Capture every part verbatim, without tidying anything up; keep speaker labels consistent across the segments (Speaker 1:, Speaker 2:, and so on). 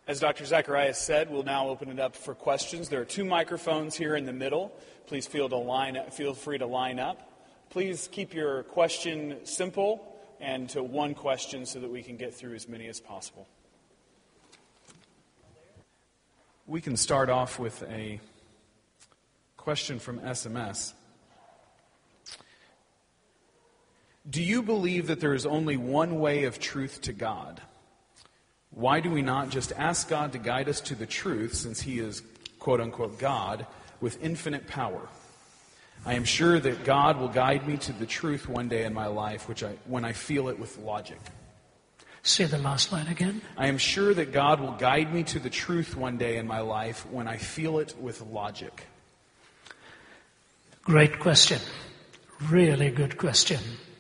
Speaker 1: As Doctor Zacharias said, we'll now open it up for questions. There are two microphones here in the middle. Please feel to line up, feel free to line up. Please keep your question simple and to one question so that we can get through as many as possible. We can start off with a question from S M S. Do you believe that there is only one way of truth to God? Why do we not just ask God to guide us to the truth, since He is, quote-unquote, God, with infinite power? I am sure that God will guide me to the truth one day in my life, which I, when I feel it with logic.
Speaker 2: Say the last line again.
Speaker 1: I am sure that God will guide me to the truth one day in my life when I feel it with logic.
Speaker 2: Great question. Really good question.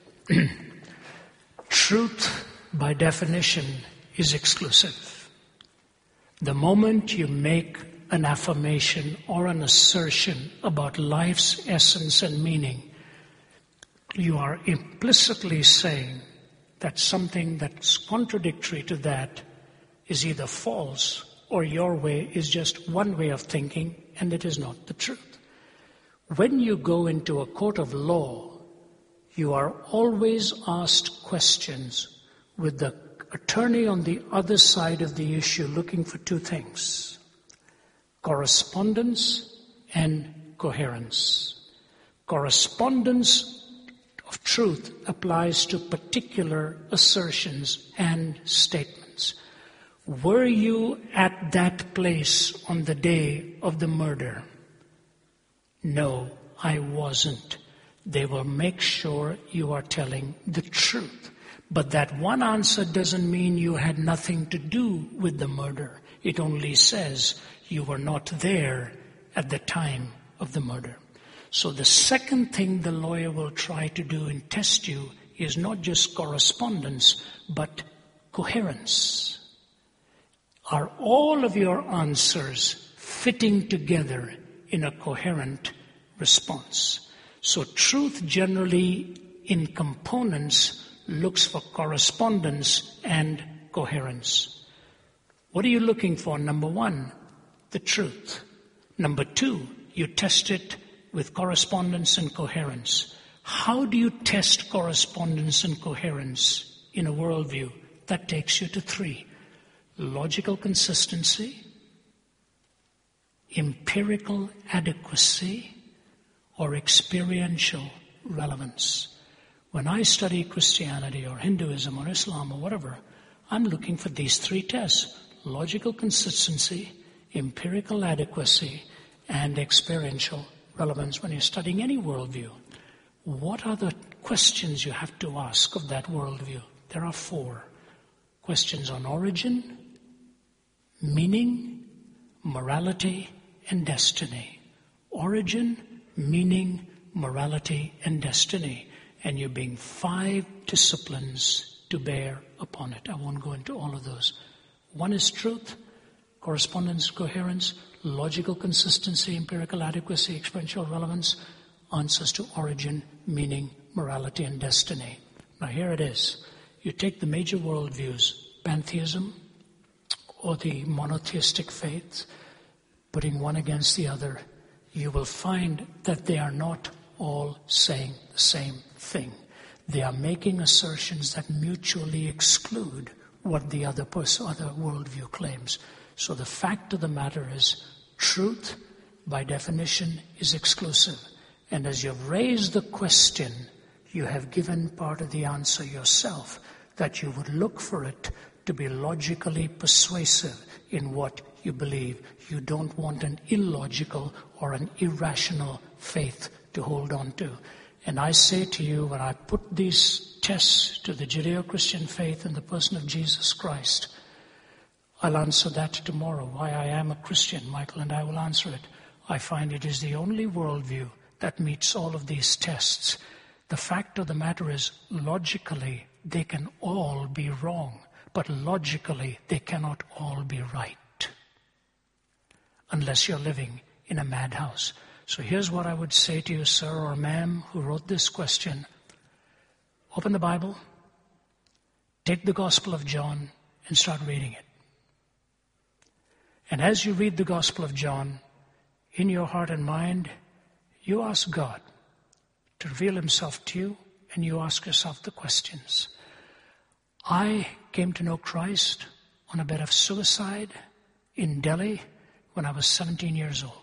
Speaker 2: Truth, by definition, is exclusive. The moment you make an affirmation or an assertion about life's essence and meaning, you are implicitly saying that something that's contradictory to that is either false or your way is just one way of thinking and it is not the truth. When you go into a court of law, you are always asked questions with the attorney on the other side of the issue looking for two things: correspondence and coherence. Correspondence of truth applies to particular assertions and statements. Were you at that place on the day of the murder? No, I wasn't. They will make sure you are telling the truth. But that one answer doesn't mean you had nothing to do with the murder. It only says you were not there at the time of the murder. So the second thing the lawyer will try to do and test you is not just correspondence, but coherence. Are all of your answers fitting together in a coherent response? So truth generally in components looks for correspondence and coherence. What are you looking for? Number one, the truth. Number two, you test it with correspondence and coherence. How do you test correspondence and coherence in a worldview? That takes you to three: logical consistency, empirical adequacy, or experiential relevance. When I study Christianity or Hinduism or Islam or whatever, I'm looking for these three tests: logical consistency, empirical adequacy, and experiential relevance when you're studying any worldview. What are the questions you have to ask of that worldview? There are four. Questions on origin, meaning, morality, and destiny. Origin, meaning, morality, and destiny. And you bring five disciplines to bear upon it. I won't go into all of those. One is truth, correspondence, coherence, logical consistency, empirical adequacy, experiential relevance, answers to origin, meaning, morality, and destiny. Now here it is. You take the major worldviews, pantheism or the monotheistic faith, putting one against the other, you will find that they are not all saying the same thing. They are making assertions that mutually exclude what the other person, other worldview claims. So the fact of the matter is, truth, by definition, is exclusive. And as you've raised the question, you have given part of the answer yourself, that you would look for it to be logically persuasive in what you believe. You don't want an illogical or an irrational faith to hold on to. And I say to you, when I put these tests to the Judeo-Christian faith in the person of Jesus Christ, I'll answer that tomorrow, why I am a Christian. Michael and I will answer it. I find it is the only worldview that meets all of these tests. The fact of the matter is, logically, they can all be wrong, but logically, they cannot all be right, unless you're living in a madhouse. So here's what I would say to you, sir or ma'am, who wrote this question. Open the Bible, take the Gospel of John, and start reading it. And as you read the Gospel of John, in your heart and mind, you ask God to reveal himself to you, and you ask yourself the questions. I came to know Christ on a bed of suicide in Delhi when I was seventeen years old.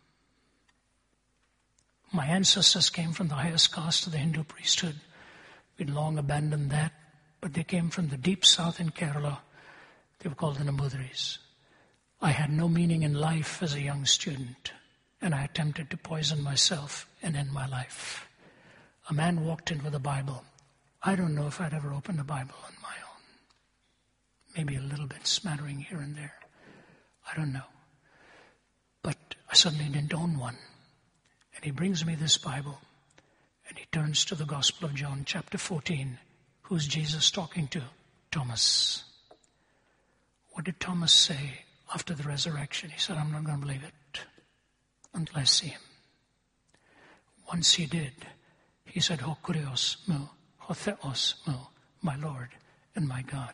Speaker 2: My ancestors came from the highest caste of the Hindu priesthood. We'd long abandoned that, but they came from the deep south in Kerala. They were called the Nambudhiris. I had no meaning in life as a young student, and I attempted to poison myself and end my life. A man walked in with a Bible. I don't know if I'd ever opened a Bible on my own. Maybe a little bit smattering here and there. I don't know. But I suddenly didn't own one. And he brings me this Bible, and he turns to the Gospel of John, chapter fourteen. Who's Jesus talking to? Thomas. What did Thomas say after the resurrection? He said, I'm not going to believe it until I see him. Once he did, he said, Ho kurios mu, ho theos mu, my Lord and my God.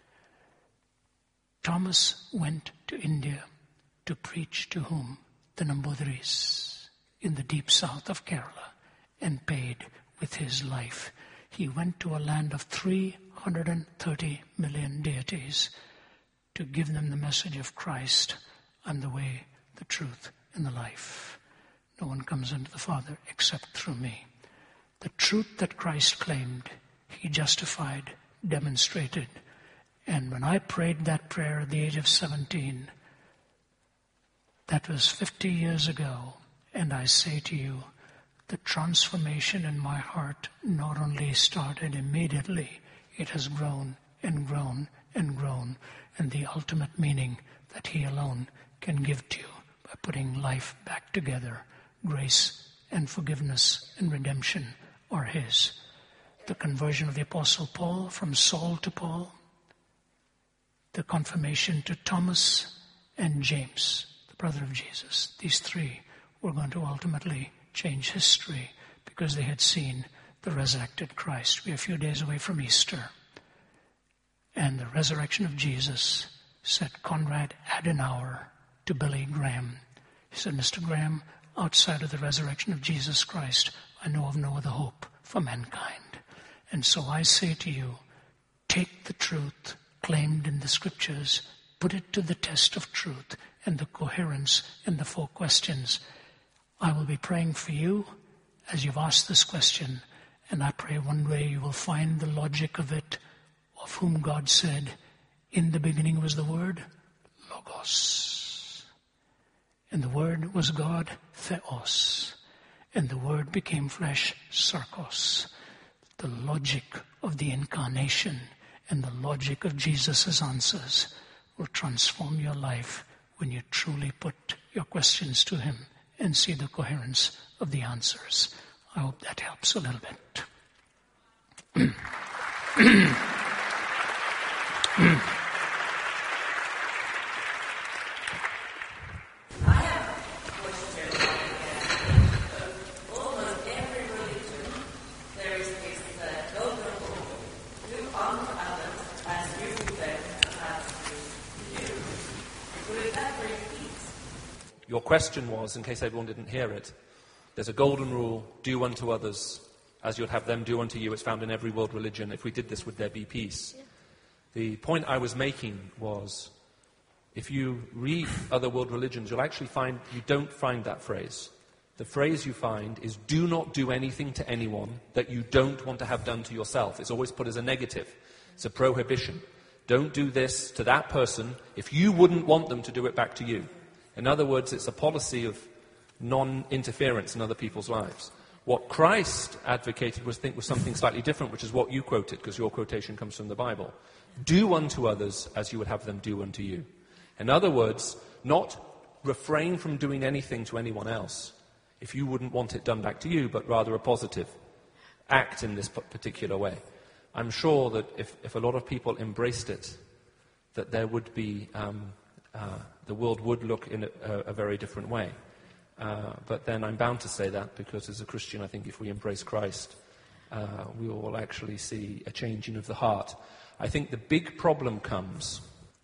Speaker 2: Thomas went to India to preach to whom? The Nambudhiris in the deep south of Kerala, and paid with his life. He went to a land of three hundred thirty million deities to give them the message of Christ. I'm the way, the truth, and the life. No one comes unto the Father except through me. The truth that Christ claimed, he justified, demonstrated. And when I prayed that prayer at the age of seventeen, that was fifty years ago, and I say to you, the transformation in my heart not only started immediately, it has grown and grown and grown. And the ultimate meaning that he alone can give to you by putting life back together, grace and forgiveness and redemption are his. The conversion of the Apostle Paul from Saul to Paul, the confirmation to Thomas and James, the brother of Jesus. These three were going to ultimately change history because they had seen the resurrected Christ. We're a few days away from Easter. And the resurrection of Jesus set Konrad Adenauer to Billy Graham. He said, Mister Graham, outside of the resurrection of Jesus Christ, I know of no other hope for mankind. And so I say to you, take the truth claimed in the scriptures, put it to the test of truth and the coherence and the four questions. I will be praying for you as you've asked this question, and I pray one day you will find the logic of it, of whom God said, in the beginning was the Word, Logos. And the Word was God, Theos. And the Word became flesh, Sarkos. The logic of the incarnation and the logic of Jesus' answers will transform your life when you truly put your questions to him and see the coherence of the answers. I hope that helps a little bit.
Speaker 3: Your question was, in case everyone didn't hear it, there's a golden rule, do unto others as you'd have them do unto you. It's found in every world religion. If we did this, would there be peace? Yeah. The point I was making was, if you read other world religions, you'll actually find, you don't find that phrase. The phrase you find is, do not do anything to anyone that you don't want to have done to yourself. It's always put as a negative. It's a prohibition. Don't do this to that person if you wouldn't want them to do it back to you. In other words, it's a policy of non-interference in other people's lives. What Christ advocated was, think, was something slightly different, which is what you quoted, because your quotation comes from the Bible. Do unto others as you would have them do unto you. In other words, not refrain from doing anything to anyone else if you wouldn't want it done back to you, but rather a positive act in this particular way. I'm sure that if, if a lot of people embraced it, that there would be... Um, Uh, the world would look in a, a, a very different way. Uh, but then I'm bound to say that because as a Christian, I think if we embrace Christ, uh, we will actually see a changing of the heart. I think the big problem comes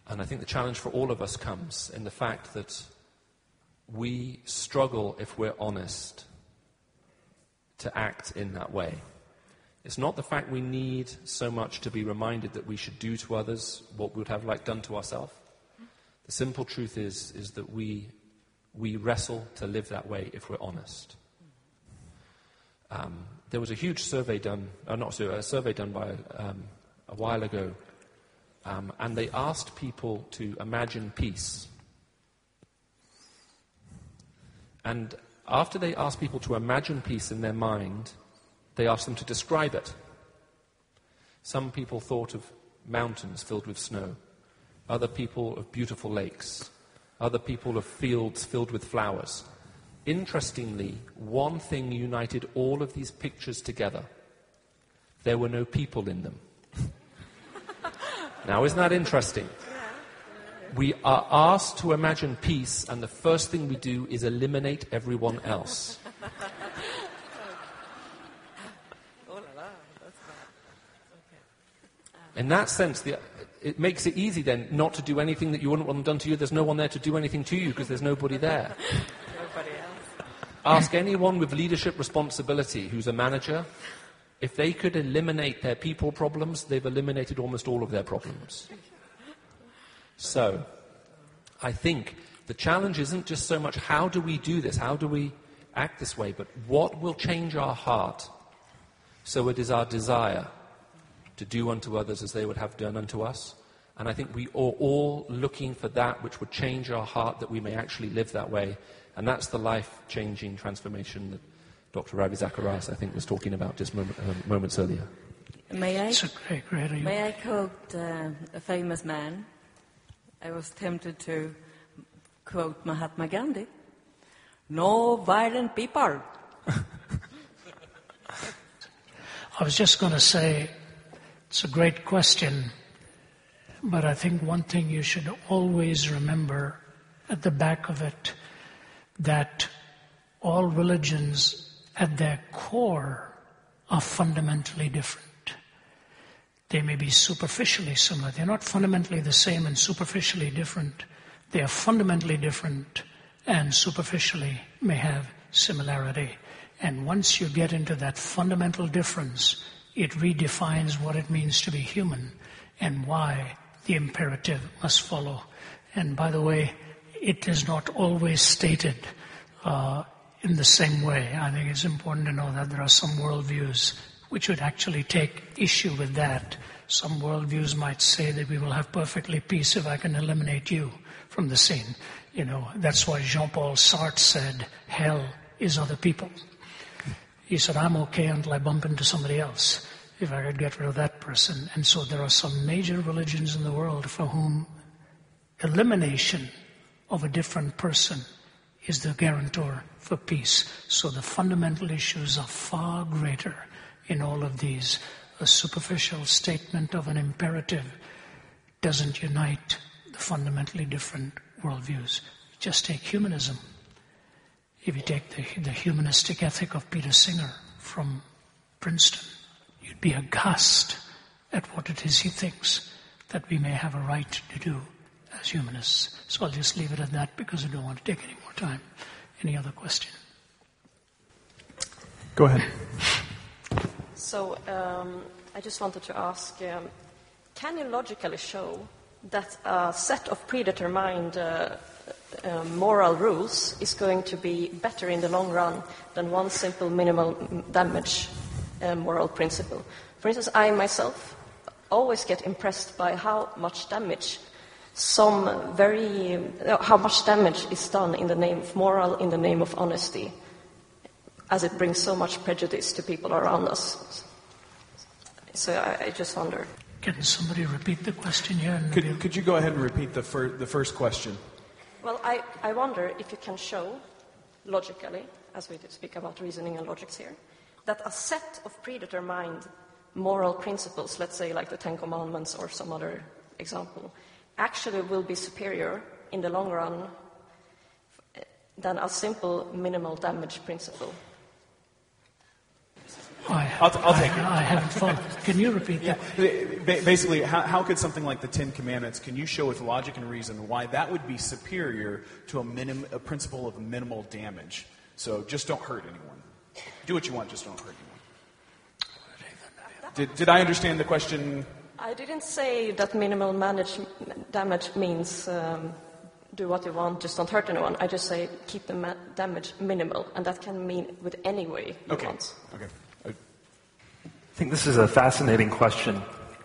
Speaker 3: And I think the challenge for all of us comes in the fact that we struggle, if we're honest, to act in that way. It's not the fact we need so much to be reminded that we should do to others what we would have liked done to ourselves. The simple truth is, is that we, we wrestle to live that way if we're honest. Um, there was a huge survey done, uh, not survey, a survey done by um, a while ago, um, and they asked people to imagine peace. And after they asked people to imagine peace in their mind, they asked them to describe it. Some people thought of mountains filled with snow, other people of beautiful lakes, other people of fields filled with flowers. Interestingly, one thing united all of these pictures together. There were no people in them. Now, isn't that interesting? We are asked to imagine peace, and the first thing we do is eliminate everyone else. In that sense, the, it makes it easy then not to do anything that you wouldn't want them done to you. There's no one there to do anything to you because there's nobody there.
Speaker 4: Nobody else.
Speaker 3: Ask anyone with leadership responsibility who's a manager. If they could eliminate their people problems, they've eliminated almost all of their problems. So, I think the challenge isn't just so much how do we do this, how do we act this way, but what will change our heart so it is our desire to do unto others as they would have done unto us. And I think we are all looking for that which would change our heart, that we may actually live that way. And that's the life-changing transformation that Doctor Ravi Zacharias, I think, was talking about just moment, uh, moments earlier.
Speaker 4: May I,
Speaker 2: It's a great, great,
Speaker 4: may I quote uh, a famous man? I was tempted to quote Mahatma Gandhi. No violent people.
Speaker 2: I was just going to say, it's a great question, but I think one thing you should always remember at the back of it, that all religions at their core are fundamentally different. They may be superficially similar. They're not fundamentally the same and superficially different. They are fundamentally different and superficially may have similarity. And once you get into that fundamental difference, it redefines what it means to be human and why the imperative must follow. And by the way, it is not always stated uh, in the same way. I think it's important to know that there are some worldviews which would actually take issue with that. Some worldviews might say that we will have perfectly peace if I can eliminate you from the scene. You know, that's why Jean-Paul Sartre said, hell is other people. He said, I'm okay until I bump into somebody else, if I could get rid of that person. And so there are some major religions in the world for whom elimination of a different person is the guarantor for peace. So the fundamental issues are far greater in all of these. A superficial statement of an imperative doesn't unite the fundamentally different worldviews. Just take humanism. If you take the, the humanistic ethic of Peter Singer from Princeton, you'd be aghast at what it is he thinks that we may have a right to do as humanists. So I'll just leave it at that because I don't want to take any more time. Any other question?
Speaker 1: Go ahead.
Speaker 5: So um, I just wanted to ask, um, can you logically show that a set of predetermined uh, uh, moral rules is going to be better in the long run than one simple minimal damage uh, moral principle? For instance, I myself always get impressed by how much damage some very, uh, how much damage is done in the name of moral, in the name of honesty, as it brings so much prejudice to people around us. So I, I just wonder.
Speaker 2: Can somebody repeat the question here?
Speaker 1: Could, could you go ahead and repeat the, fir- the first question?
Speaker 5: Well, I, I wonder if you can show, logically, as we speak about reasoning and logics here, that a set of predetermined moral principles, let's say like the Ten Commandments or some other example, actually will be superior in the long run than a simple minimal damage principle.
Speaker 2: I,
Speaker 1: I'll, t- I'll take
Speaker 2: I,
Speaker 1: it.
Speaker 2: I haven't followed. Can you repeat
Speaker 1: Yeah.
Speaker 2: that?
Speaker 1: Ba- Basically, how, how could something like the Ten Commandments, can you show with logic and reason why that would be superior to a, minim, a principle of minimal damage? So just don't hurt anyone. Do what you want, just don't hurt anyone. Did, did I understand the question?
Speaker 5: I didn't say that minimal manage, damage means um, do what you want, just don't hurt anyone. I just say keep the ma- damage minimal, and that can mean with any way you
Speaker 1: Okay.
Speaker 5: want.
Speaker 1: Okay. Uh,
Speaker 3: I think this is a fascinating question.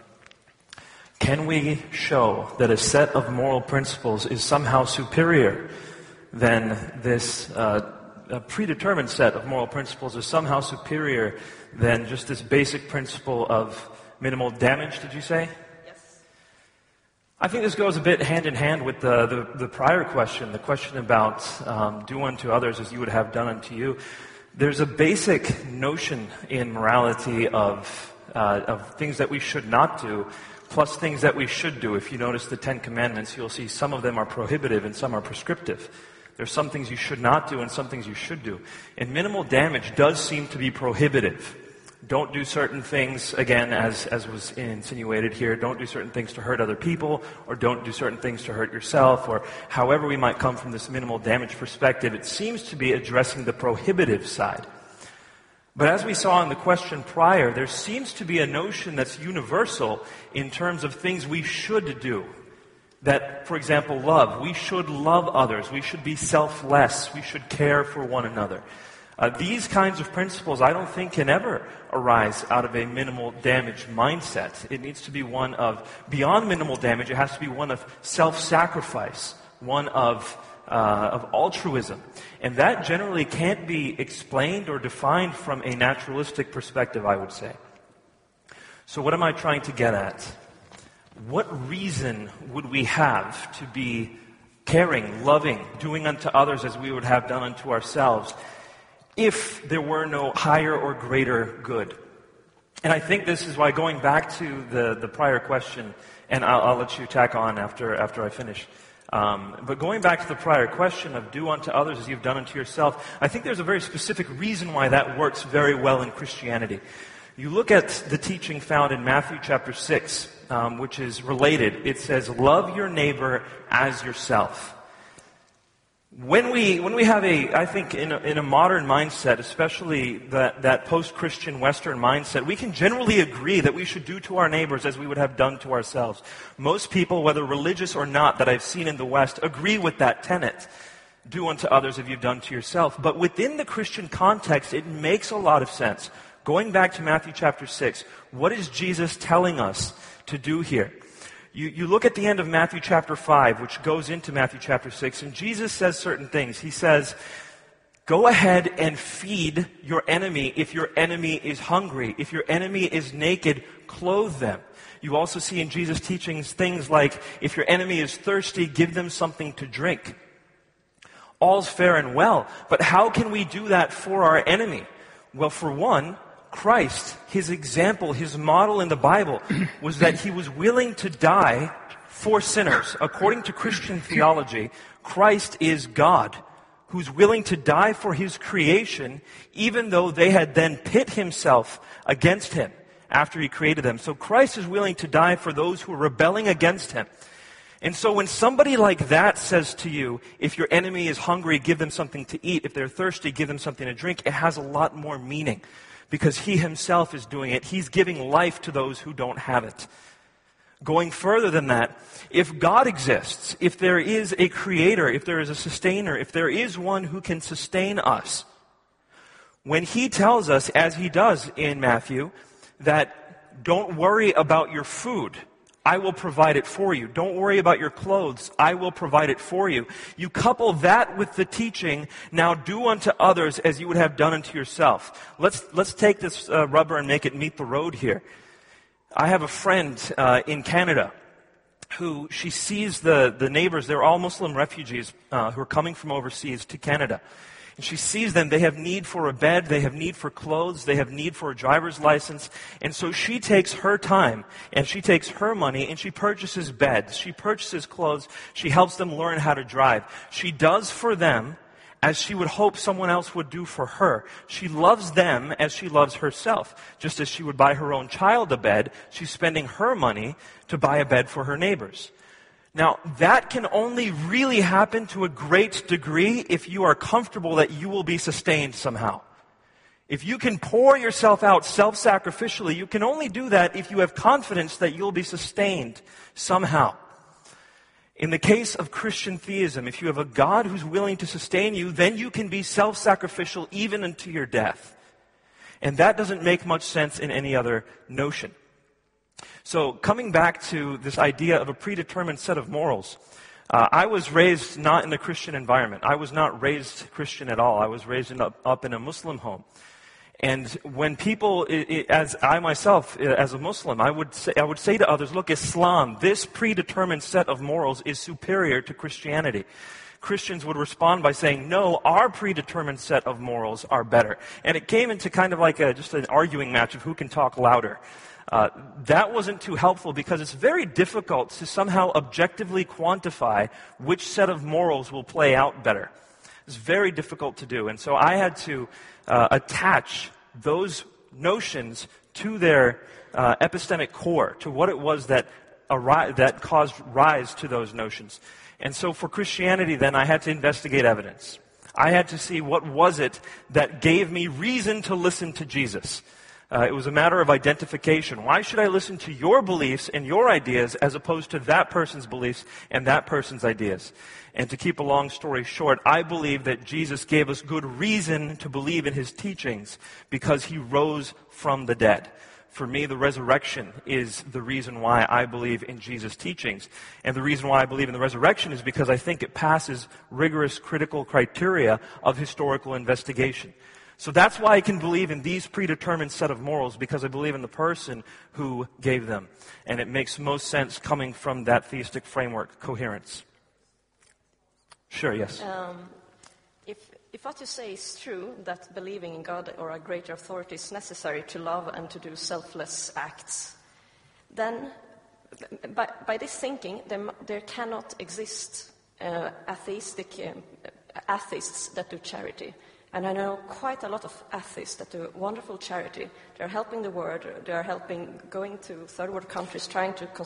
Speaker 3: Can we show that a set of moral principles is somehow superior than this uh, a predetermined set of moral principles is somehow superior than just this basic principle of minimal damage, did you say?
Speaker 5: Yes.
Speaker 3: I think this goes a bit hand in hand with the, the, the prior question, the question about um, do unto others as you would have done unto you. There's a basic notion in morality of, uh, of things that we should not do, plus things that we should do. If you notice the Ten Commandments, you'll see some of them are prohibitive and some are prescriptive. There's some things you should not do and some things you should do. And minimal damage does seem to be prohibitive. Don't do certain things, again, as, as was insinuated here, don't do certain things to hurt other people, or don't do certain things to hurt yourself, or however we might come from this minimal damage perspective, it seems to be addressing the prohibitive side. But as we saw in the question prior, there seems to be a notion that's universal in terms of things we should do. That, for example, love. We should love others. We should be selfless. We should care for one another. Uh, these kinds of principles I don't think can ever arise out of a minimal damage mindset. It needs to be one of, beyond minimal damage, it has to be one of self-sacrifice, one of, uh, of altruism. And that generally can't be explained or defined from a naturalistic perspective, I would say. So what am I trying to get at? What reason would we have to be caring, loving, doing unto others as we would have done unto ourselves, if there were no higher or greater good? And I think this is why, going back to the, the prior question, and I'll, I'll let you tack on after, after I finish, um, but going back to the prior question of do unto others as you've done unto yourself, I think there's a very specific reason why that works very well in Christianity. You look at the teaching found in Matthew chapter six, um, which is related. It says, love your neighbor as yourself. When we when we have a, I think in a, in a modern mindset, especially that, that post-Christian Western mindset, we can generally agree that we should do to our neighbors as we would have done to ourselves. Most people, whether religious or not, that I've seen in the West, agree with that tenet. Do unto others as you've done to yourself. But within the Christian context, it makes a lot of sense. Going back to Matthew chapter six, what is Jesus telling us to do here? You, you look at the end of Matthew chapter five, which goes into Matthew chapter six, and Jesus says certain things. He says, go ahead and feed your enemy if your enemy is hungry. If your enemy is naked, clothe them. You also see in Jesus' teachings things like, if your enemy is thirsty, give them something to drink. All's fair and well, but how can we do that for our enemy? Well, for one, Christ, his example, his model in the Bible was that he was willing to die for sinners. According to Christian theology, Christ is God who's willing to die for his creation even though they had then pit himself against him after he created them. So Christ is willing to die for those who are rebelling against him. And so when somebody like that says to you, if your enemy is hungry, give them something to eat. If they're thirsty, give them something to drink. It has a lot more meaning. Because he himself is doing it. He's giving life to those who don't have it. Going further than that, if God exists, if there is a creator, if there is a sustainer, if there is one who can sustain us, when he tells us, as he does in Matthew, that don't worry about your food, I will provide it for you. Don't worry about your clothes. I will provide it for you. You couple that with the teaching, now do unto others as you would have done unto yourself. Let's, let's take this uh, rubber and make it meet the road here. I have a friend uh, in Canada who she sees the, the neighbors, they're all Muslim refugees uh, who are coming from overseas to Canada. And she sees them, they have need for a bed, they have need for clothes, they have need for a driver's license. And so she takes her time, and she takes her money, and she purchases beds, she purchases clothes, she helps them learn how to drive. She does for them
Speaker 6: as she would hope someone else would do for her. She loves them as she loves herself. Just as she would buy her own child a bed, she's spending her money to buy a bed for her neighbors. Now, that can only really happen to a great degree if you are comfortable that you will be sustained somehow. If you can pour yourself out self-sacrificially, you can only do that if you have confidence that you'll be sustained somehow. In the case of Christian theism, if you have a God who's willing to sustain you, then you can be self-sacrificial even unto your death. And that doesn't make much sense in any other notion. So coming back to this idea of a predetermined set of morals, uh, I was raised not in a Christian environment. I was not raised Christian at all. I was raised in a, up in a Muslim home. And when people, it, it, as I myself, as a Muslim, I would say, I would say to others, look, Islam, this predetermined set of morals is superior to Christianity. Christians would respond by saying, no, our predetermined set of morals are better. And it came into kind of like a, just an arguing match of who can talk louder. Uh, that wasn't too helpful because it's very difficult to somehow objectively quantify which set of morals will play out better. It's very difficult to do. And so I had to uh, attach those notions to their uh, epistemic core, to what it was that, ari- that caused rise to those notions. And so for Christianity, then, I had to investigate evidence. I had to see what was it that gave me reason to listen to Jesus. Uh, it was a matter of identification. Why should I listen to your beliefs and your ideas as opposed to that person's beliefs and that person's ideas? And to keep a long story short, I believe that Jesus gave us good reason to believe in his teachings because he rose from the dead. For me, the resurrection is the reason why I believe in Jesus' teachings. And the reason why I believe in the resurrection is because I think it passes rigorous critical criteria of historical investigation. So that's why I can believe in these predetermined set of morals, because I believe in the person who gave them. And it makes most sense coming from that theistic framework, coherence. Sure, yes.
Speaker 5: Um, if, if what you say is true, that believing in God or a greater authority is necessary to love and to do selfless acts, then by, by this thinking, there, there cannot exist uh, atheistic um, atheists that do charity. And I know quite a lot of atheists that do wonderful charity. They're helping the world. They're helping going to third world countries, trying to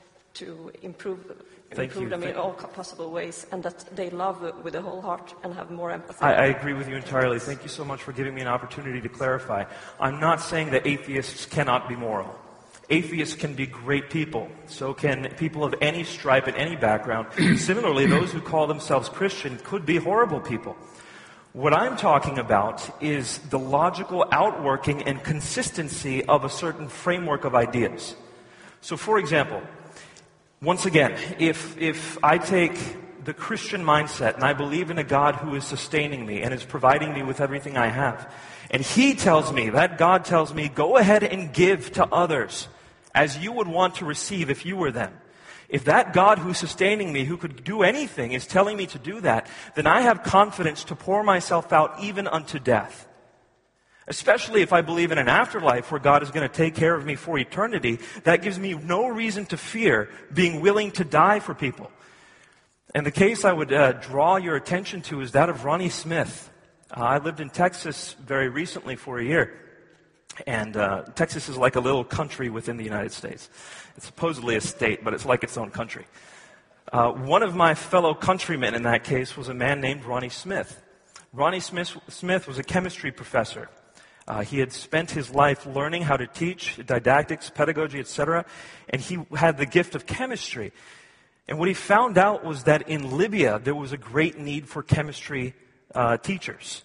Speaker 5: to improve, improve them in all possible ways, and that they love with the whole heart and have more empathy.
Speaker 6: I, I agree with you entirely. Thank you so much for giving me an opportunity to clarify. I'm not saying that atheists cannot be moral. Atheists can be great people. So can people of any stripe and any background. Similarly, those who call themselves Christian could be horrible people. What I'm talking about is the logical outworking and consistency of a certain framework of ideas. So, for example, once again, if if I take the Christian mindset and I believe in a God who is sustaining me and is providing me with everything I have, and he tells me, that God tells me, go ahead and give to others as you would want to receive if you were them. If that God who's sustaining me, who could do anything, is telling me to do that, then I have confidence to pour myself out even unto death. Especially if I believe in an afterlife where God is going to take care of me for eternity, that gives me no reason to fear being willing to die for people. And the case I would uh, draw your attention to is that of Ronnie Smith. Uh, I lived in Texas very recently for a year. And uh, Texas is like a little country within the United States. It's supposedly a state, but it's like its own country. Uh, one of my fellow countrymen in that case was a man named Ronnie Smith. Ronnie Smith, Smith was a chemistry professor. Uh, he had spent his life learning how to teach, didactics, pedagogy, et cetera, and he had the gift of chemistry. And what he found out was that in Libya there was a great need for chemistry uh, teachers.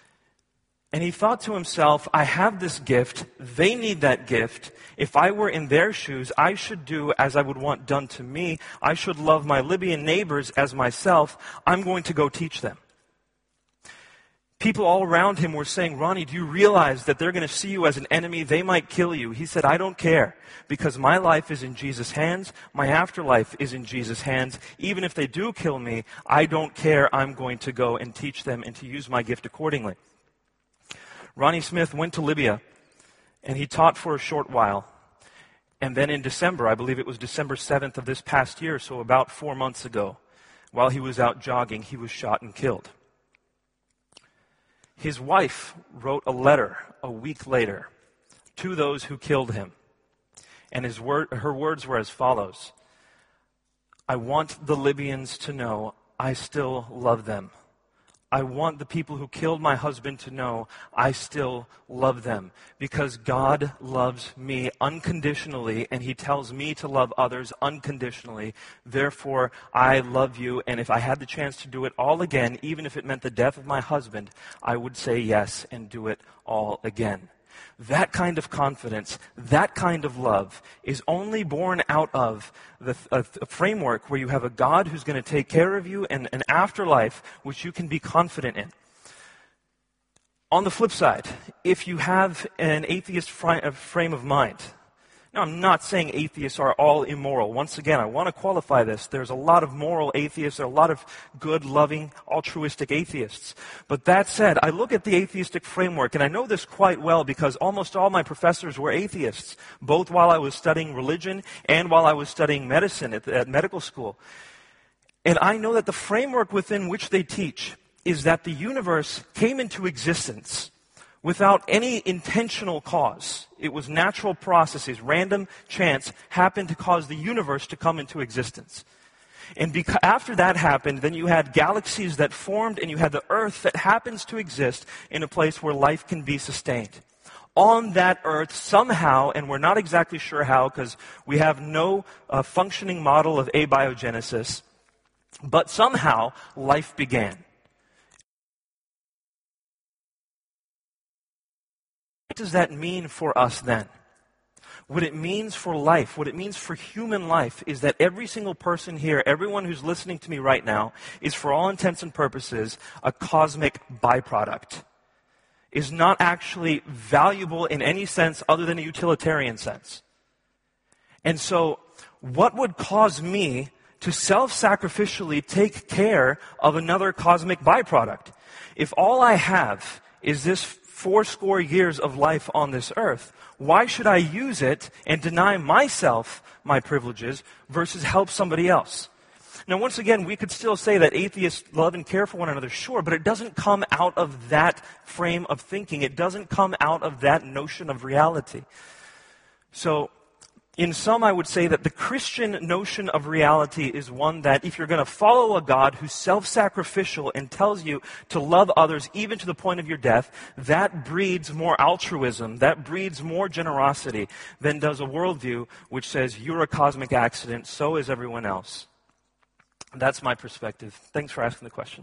Speaker 6: And he thought to himself, I have this gift, they need that gift. If I were in their shoes, I should do as I would want done to me. I should love my Libyan neighbors as myself. I'm going to go teach them. People all around him were saying, Ronnie, do you realize that they're going to see you as an enemy? They might kill you. He said, I don't care, because my life is in Jesus' hands. My afterlife is in Jesus' hands. Even if they do kill me, I don't care. I'm going to go and teach them and to use my gift accordingly. Ronnie Smith went to Libya, and he taught for a short while. And then in December, I believe it was December seventh of this past year, so about four months ago, while he was out jogging, he was shot and killed. His wife wrote a letter a week later to those who killed him. And his word, her words were as follows: I want the Libyans to know I still love them. I want the people who killed my husband to know I still love them, because God loves me unconditionally and he tells me to love others unconditionally. Therefore, I love you, and if I had the chance to do it all again, even if it meant the death of my husband, I would say yes and do it all again. That kind of confidence, that kind of love is only born out of the, a, a framework where you have a God who's going to take care of you and an afterlife which you can be confident in. On the flip side, if you have an atheist fri- frame of mind, now, I'm not saying atheists are all immoral. Once again, I want to qualify this. There's a lot of moral atheists. There are a lot of good, loving, altruistic atheists. But that said, I look at the atheistic framework, and I know this quite well because almost all my professors were atheists, both while I was studying religion and while I was studying medicine at, at medical school. And I know that the framework within which they teach is that the universe came into existence without any intentional cause. It was natural processes, random chance happened to cause the universe to come into existence. And beca- after that happened, then you had galaxies that formed, and you had the Earth that happens to exist in a place where life can be sustained. On that Earth, somehow, and we're not exactly sure how because we have no uh, functioning model of abiogenesis, but somehow life began. What does that mean for us then? What it means for life, what it means for human life is that every single person here, everyone who's listening to me right now, is for all intents and purposes a cosmic byproduct. Is not actually valuable in any sense other than a utilitarian sense. And so, what would cause me to self-sacrificially take care of another cosmic byproduct? If all I have is this four score years of life on this earth, why should I use it and deny myself my privileges versus help somebody else? Now, once again, we could still say that atheists love and care for one another, sure, but it doesn't come out of that frame of thinking. It doesn't come out of that notion of reality. So, in sum, I would say that the Christian notion of reality is one that if you're going to follow a God who's self-sacrificial and tells you to love others even to the point of your death, that breeds more altruism, that breeds more generosity than does a worldview which says you're a cosmic accident, so is everyone else. That's my perspective. Thanks for asking the question.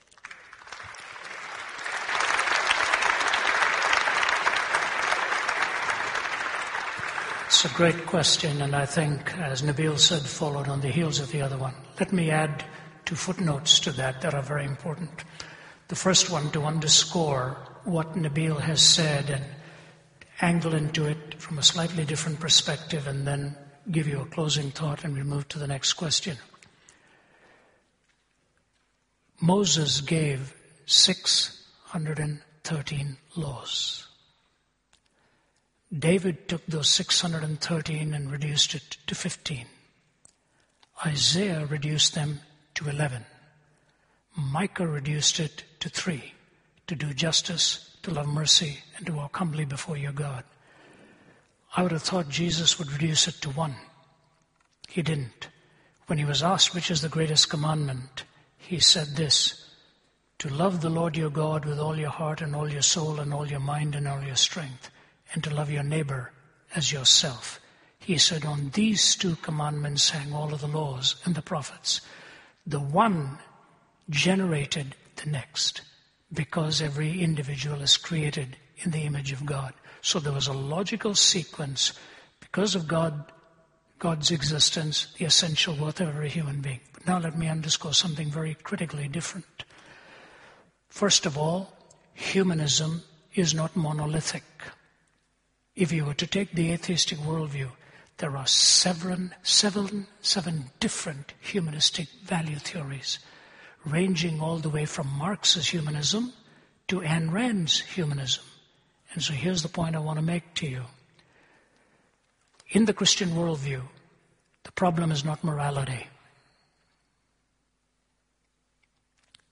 Speaker 2: It's a great question, and I think, as Nabil said, followed on the heels of the other one. Let me add two footnotes to that that are very important. The first one to underscore what Nabil has said and angle into it from a slightly different perspective, and then give you a closing thought, and we'll move to the next question. Moses gave six hundred thirteen laws. David took those six hundred thirteen and reduced it to fifteen. Isaiah reduced them to eleven. Micah reduced it to three, to do justice, to love mercy, and to walk humbly before your God. I would have thought Jesus would reduce it to one. He didn't. When he was asked which is the greatest commandment, he said this: to love the Lord your God with all your heart and all your soul and all your mind and all your strength, and to love your neighbor as yourself. He said, on these two commandments hang all of the laws and the prophets. The one generated the next, because every individual is created in the image of God. So there was a logical sequence, because of God, God's existence, the essential worth of every human being. But now let me underscore something very critically different. First of all, humanism is not monolithic. If you were to take the atheistic worldview, there are seven, seven, seven different humanistic value theories, ranging all the way from Marx's humanism to Ayn Rand's humanism. And so here's the point I want to make to you. In the Christian worldview, the problem is not morality.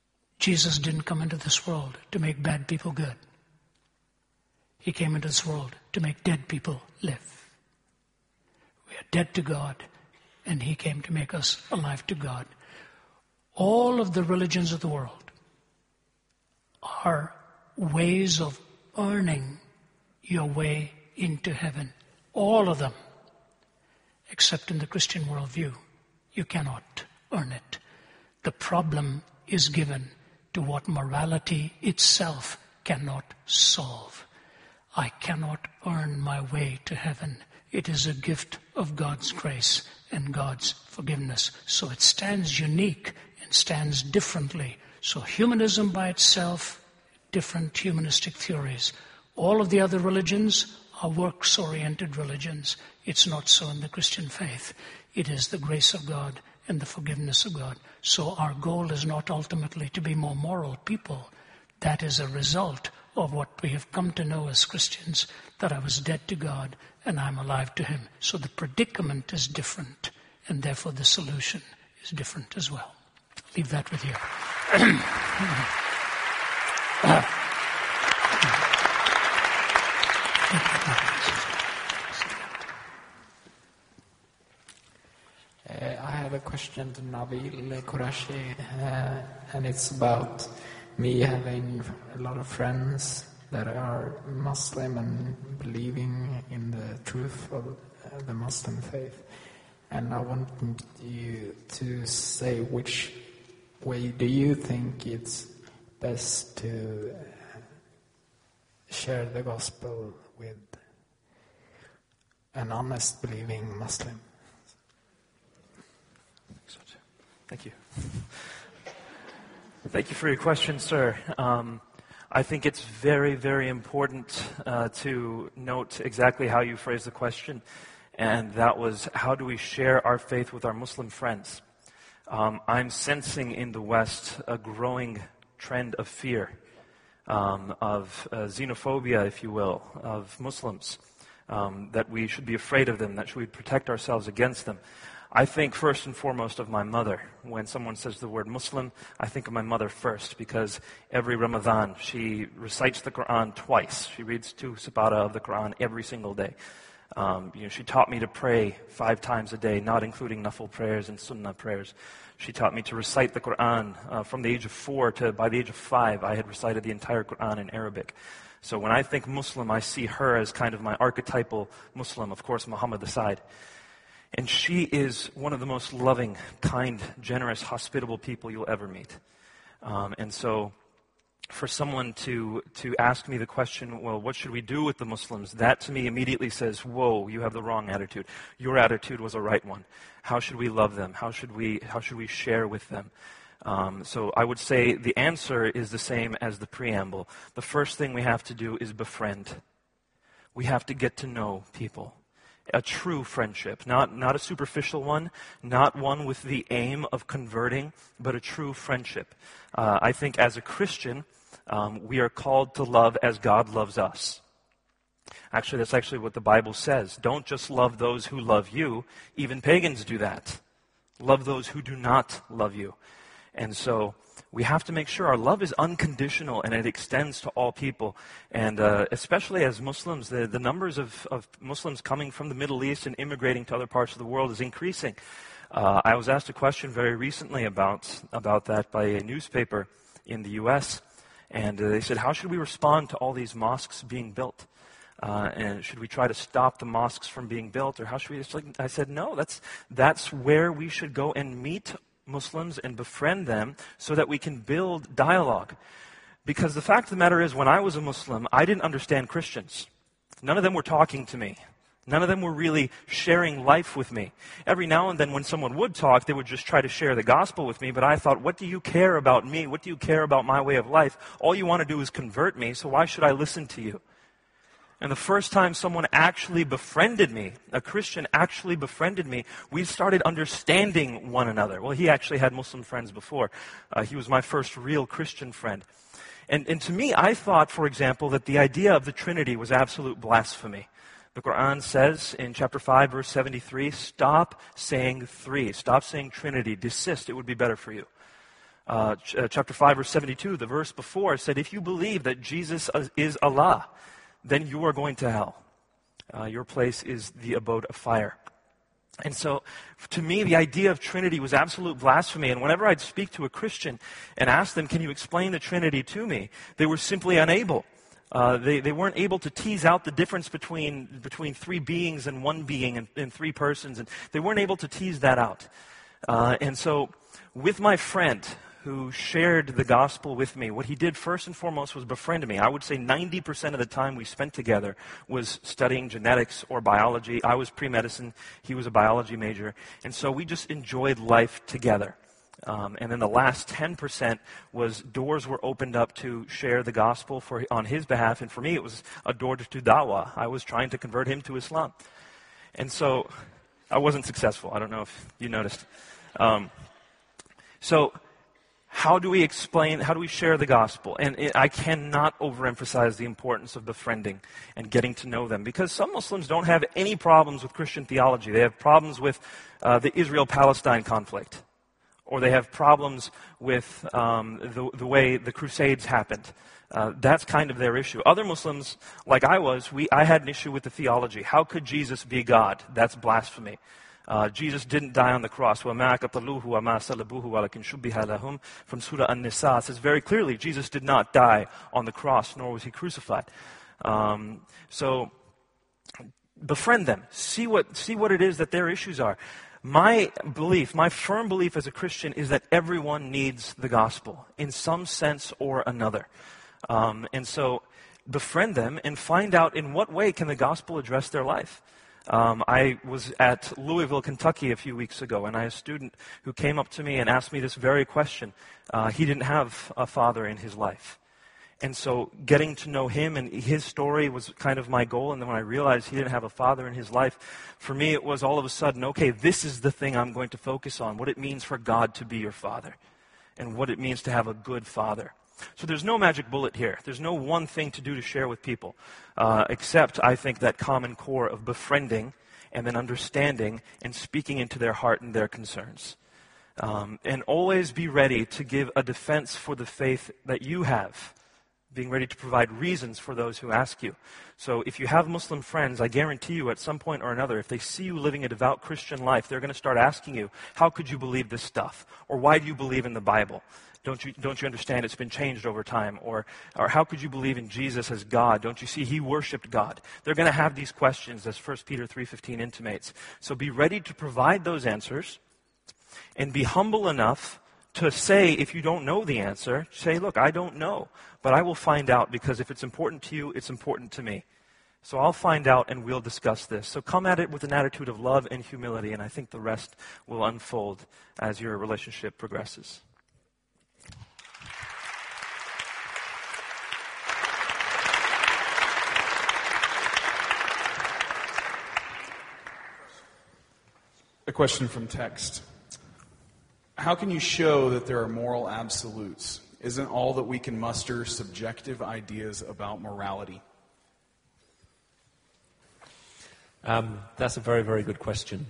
Speaker 2: Jesus didn't come into this world to make bad people good. He came into this world to make dead people live. We are dead to God, and He came to make us alive to God. All of the religions of the world are ways of earning your way into heaven. All of them. Except in the Christian worldview, you cannot earn it. The problem is given to what morality itself cannot solve. I cannot earn my way to heaven. It is a gift of God's grace and God's forgiveness. So it stands unique and stands differently. So humanism by itself, different humanistic theories. All of the other religions are works-oriented religions. It's not so in the Christian faith. It is the grace of God and the forgiveness of God. So our goal is not ultimately to be more moral people. That is a result of what we have come to know as Christians, that I was dead to God and I'm alive to Him. So the predicament is different, and therefore the solution is different as well. I'll leave that with you. uh,
Speaker 7: Uh, I have a question to Nabil Qureshi, uh, and it's about me having a lot of friends that are Muslim and believing in the truth of uh, the Muslim faith. And I want you to say which way do you think it's best to uh, share the gospel with an honest believing Muslim?
Speaker 6: Thank you. Thank you for your question, sir. Um, I think it's very, very important uh, to note exactly how you phrased the question, and that was, how do we share our faith with our Muslim friends? Um, I'm sensing in the West a growing trend of fear, um, of uh, xenophobia, if you will, of Muslims, um, that we should be afraid of them, that we should protect ourselves against them. I think first and foremost of my mother. When someone says the word Muslim, I think of my mother first, because every Ramadan she recites the Quran twice. She reads two Sabara of the Quran every single day. Um, you know, she taught me to pray five times a day, not including nafil prayers and sunnah prayers. She taught me to recite the Quran uh, from the age of four to by the age of five. I had recited the entire Quran in Arabic. So when I think Muslim, I see her as kind of my archetypal Muslim, of course, Muhammad aside. And she is one of the most loving, kind, generous, hospitable people you'll ever meet. Um, and so for someone to to ask me the question, well, what should we do with the Muslims? That to me immediately says, whoa, you have the wrong attitude. Your attitude was a right one. How should we love them? How should we how should we share with them? Um, so I would say the answer is the same as the preamble. The first thing we have to do is befriend. We have to get to know people. A true friendship, not, not a superficial one, not one with the aim of converting, but a true friendship. Uh, I think as a Christian, um, we are called to love as God loves us. Actually, that's actually what the Bible says. Don't just love those who love you. Even pagans do that. Love those who do not love you. And so we have to make sure our love is unconditional and it extends to all people. And uh, especially as Muslims, the, the numbers of, of Muslims coming from the Middle East and immigrating to other parts of the world is increasing. Uh, I was asked a question very recently about, about that by a newspaper in the U S, and uh, they said, how should we respond to all these mosques being built? Uh, and should we try to stop the mosques from being built? Or how should we? Just like, I said, no, that's, that's where we should go and meet Muslims and befriend them so that we can build dialogue. Because the fact of the matter is, when I was a Muslim, I didn't understand Christians. None of them were talking to me. None of them were really sharing life with me. Every now and then when someone would talk, they would just try to share the gospel with me, but I thought, what do you care about me? What do you care about my way of life? All you want to do is convert me, so why should I listen to you? And the first time someone actually befriended me, a Christian actually befriended me, we started understanding one another. Well, he actually had Muslim friends before. Uh, he was my first real Christian friend. And, and to me, I thought, for example, that the idea of the Trinity was absolute blasphemy. The Quran says in chapter five, verse seventy-three, stop saying three. Stop saying Trinity. Desist. It would be better for you. Uh, ch- uh, chapter five, verse seventy-two, the verse before said, if you believe that Jesus is Allah, then you are going to hell. Uh, your place is the abode of fire. And so, to me, the idea of Trinity was absolute blasphemy. And whenever I'd speak to a Christian and ask them, can you explain the Trinity to me? They were simply unable. Uh, they, they weren't able to tease out the difference between, between three beings and one being and, and three persons. And they weren't able to tease that out. Uh, and so, with my friend who shared the gospel with me, what he did first and foremost was befriend me. I would say ninety percent of the time we spent together was studying genetics or biology. I was pre-medicine, he was a biology major. And so we just enjoyed life together. Um, and then the last ten percent was doors were opened up to share the gospel for on his behalf. And for me, it was a door to da'wah. I was trying to convert him to Islam. And so I wasn't successful. I don't know if you noticed. Um, so... How do we explain, how do we share the gospel? And it, I cannot overemphasize the importance of befriending and getting to know them, because some Muslims don't have any problems with Christian theology. They have problems with uh, the Israel-Palestine conflict, or they have problems with um, the, the way the Crusades happened. Uh, that's kind of their issue. Other Muslims, like I was, we, I had an issue with the theology. How could Jesus be God? That's blasphemy. Uh, Jesus didn't die on the cross. وَمَا قَتَلُوهُ وَمَا صَلَبُوهُ وَلَكِنْ شُبِّهَ لَهُمْ from Surah An-Nisa says very clearly, Jesus did not die on the cross, nor was he crucified. Um, so, befriend them. See what, see what it is that their issues are. My belief, my firm belief as a Christian is that everyone needs the gospel in some sense or another. Um, and so, befriend them and find out in what way can the gospel address their life. Um, I was at Louisville, Kentucky a few weeks ago, and I had a student who came up to me and asked me this very question. Uh, he didn't have a father in his life. And so getting to know him and his story was kind of my goal. And then when I realized he didn't have a father in his life, for me it was all of a sudden, okay, this is the thing I'm going to focus on, what it means for God to be your father and what it means to have a good father. So there's no magic bullet here. There's no one thing to do to share with people, uh, except, I think, that common core of befriending and then understanding and speaking into their heart and their concerns. Um, and always be ready to give a defense for the faith that you have, being ready to provide reasons for those who ask you. So if you have Muslim friends, I guarantee you at some point or another, if they see you living a devout Christian life, they're going to start asking you, how could you believe this stuff? Or why do you believe in the Bible? Don't you, don't you understand it's been changed over time? Or, or how could you believe in Jesus as God? Don't you see he worshipped God? They're going to have these questions, as First Peter three fifteen intimates. So be ready to provide those answers and be humble enough to say, if you don't know the answer, say, look, I don't know, but I will find out, because if it's important to you, it's important to me. So I'll find out and we'll discuss this. So come at it with an attitude of love and humility, and I think the rest will unfold as your relationship progresses.
Speaker 1: A question from text. How can you show that there are moral absolutes? Isn't all that we can muster subjective ideas about morality?
Speaker 3: Um, that's a very, very good question.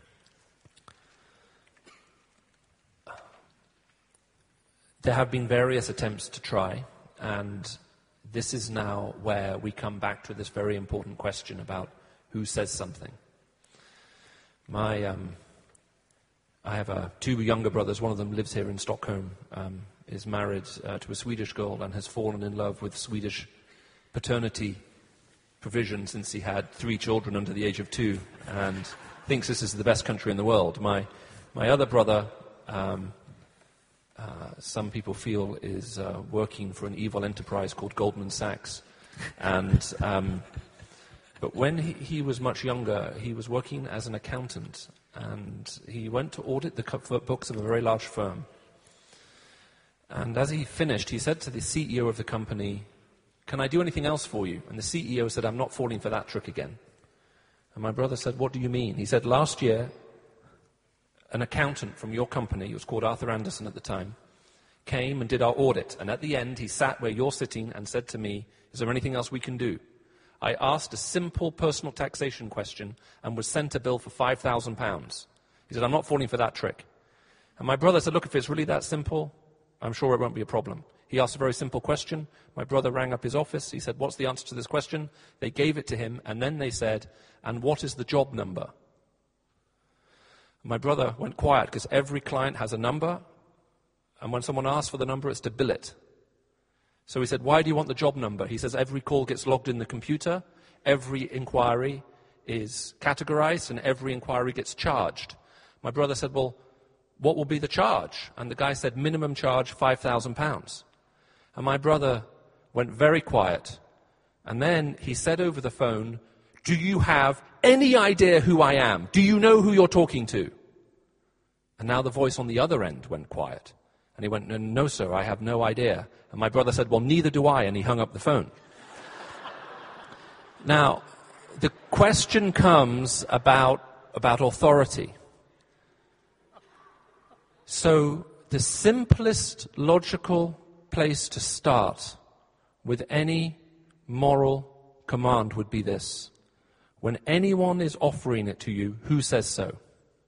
Speaker 3: There have been various attempts to try, and this is now where we come back to this very important question about who says something. My, um, I have uh, two younger brothers. One of them lives here in Stockholm, um, is married uh, to a Swedish girl and has fallen in love with Swedish paternity provision since he had three children under the age of two, and thinks this is the best country in the world. My, my other brother, um, uh, some people feel, is uh, working for an evil enterprise called Goldman Sachs, and... Um, But when he, he was much younger, he was working as an accountant, and he went to audit the books of a very large firm. And as he finished, he said to the C E O of the company, "Can I do anything else for you?" And the C E O said, "I'm not falling for that trick again." And my brother said, "What do you mean?" He said, "Last year, an accountant from your company," he was called Arthur Anderson at the time, came and did our audit. And at the end, he sat where you're sitting and said to me, "Is there anything else we can do?" I asked a simple personal taxation question and was sent a bill for five thousand pounds. He said, "I'm not falling for that trick." And my brother said, "Look, if it's really that simple, I'm sure it won't be a problem. He asked a very simple question. My brother rang up his office. He said, what's the answer to this question? They gave it to him, and then they said, and what is the job number? My brother went quiet because every client has a number, and when someone asks for the number, it's to bill it. So he said, why do you want the job number? He says, every call gets logged in the computer, every inquiry is categorized, and every inquiry gets charged. My brother said, well, what will be the charge? And the guy said, minimum charge five thousand pounds. And my brother went very quiet. And then he said over the phone, do you have any idea who I am? Do you know who you're talking to? And now the voice on the other end went quiet. And he went, no, no, sir, I have no idea. And my brother said, well, neither do I. And he hung up the phone. Now, the question comes about, about authority. So the simplest logical place to start with any moral command would be this. When anyone is offering it to you, who says so?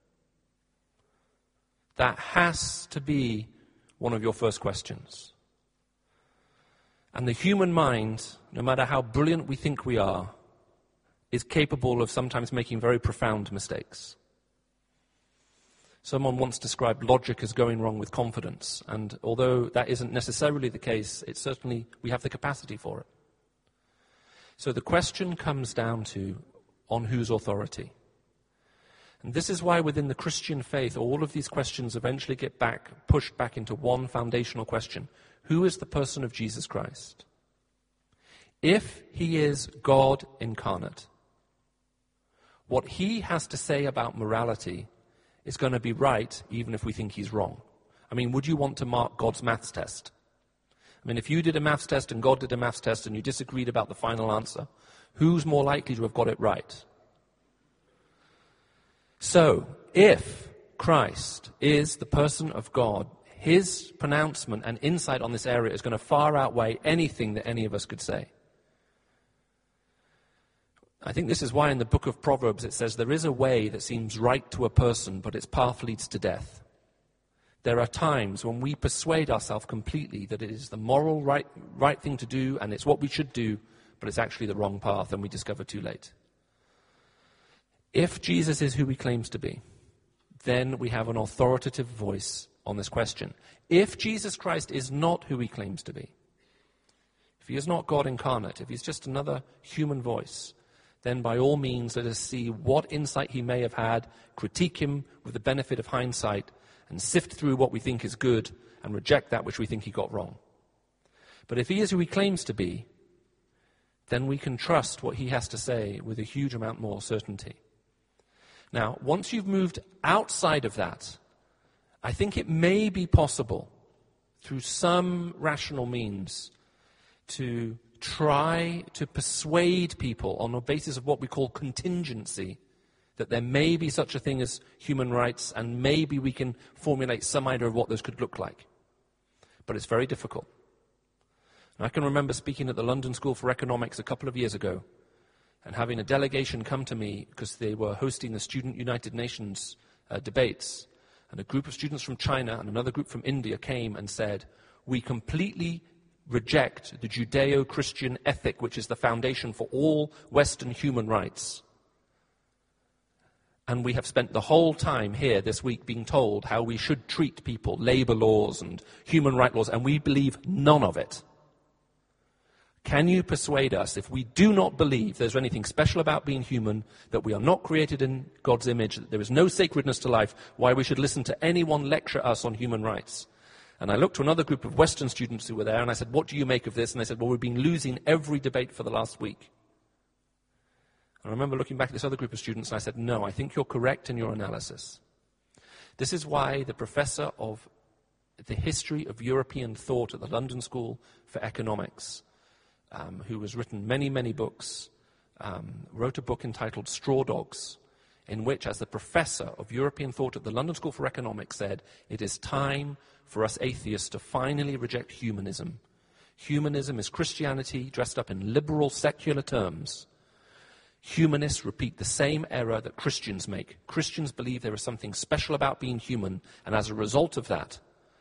Speaker 3: That has to be one of your first questions. And the human mind, no matter how brilliant we think we are, is capable of sometimes making very profound mistakes. Someone once described logic as going wrong with confidence, and although that isn't necessarily the case, it's certainly, we have the capacity for it. So the question comes down to, on whose authority? And this is why within the Christian faith, all of these questions eventually get back, pushed back into one foundational question. Who is the person of Jesus Christ? If he is God incarnate, what he has to say about morality is going to be right, even if we think he's wrong. I mean, would you want to mark God's maths test? I mean, if you did a maths test and God did a maths test and you disagreed about the final answer, who's more likely to have got it right? So, if Christ is the person of God, his pronouncement and insight on this area is going to far outweigh anything that any of us could say. I think this is why in the book of Proverbs it says there is a way that seems right to a person, but its path leads to death. There are times when we persuade ourselves completely that it is the moral right, right thing to do and it's what we should do, but it's actually the wrong path and we discover too late. If Jesus is who he claims to be, then we have an authoritative voice on this question. If Jesus Christ is not who he claims to be, if he is not God incarnate, if he's just another human voice, then by all means let us see what insight he may have had, critique him with the benefit of hindsight, and sift through what we think is good and reject that which we think he got wrong. But if he is who he claims to be, then we can trust what he has to say with a huge amount more certainty. Now, once you've moved outside of that, I think it may be possible, through some rational means, to try to persuade people on the basis of what we call contingency, that there may be such a thing as human rights, and maybe we can formulate some idea of what those could look like. But it's very difficult. And I can remember speaking at the London School for Economics a couple of years ago, and having a delegation come to me because they were hosting the Student United Nations uh, debates, and a group of students from China and another group from India came and said, we completely reject the Judeo-Christian ethic, which is the foundation for all Western human rights. And we have spent the whole time here this week being told how we should treat people, labor laws and human rights laws, and we believe none of it. Can you persuade us, if we do not believe there's anything special about being human, that we are not created in God's image, that there is no sacredness to life, why we should listen to anyone lecture us on human rights? And I looked to another group of Western students who were there, and I said, what do you make of this? And they said, well, we've been losing every debate for the last week. And I remember looking back at this other group of students, and I said, no, I think you're correct in your analysis. This is why the professor of the history of European thought at the London School for Economics, Um, who has written many, many books, um, wrote a book entitled Straw Dogs, in which, as the professor of European thought at the London School for Economics said, it is time for us atheists to finally reject humanism. Humanism is Christianity dressed up in liberal, secular terms. Humanists repeat the same error that Christians make. Christians believe there is something special about being human, and as a result of that,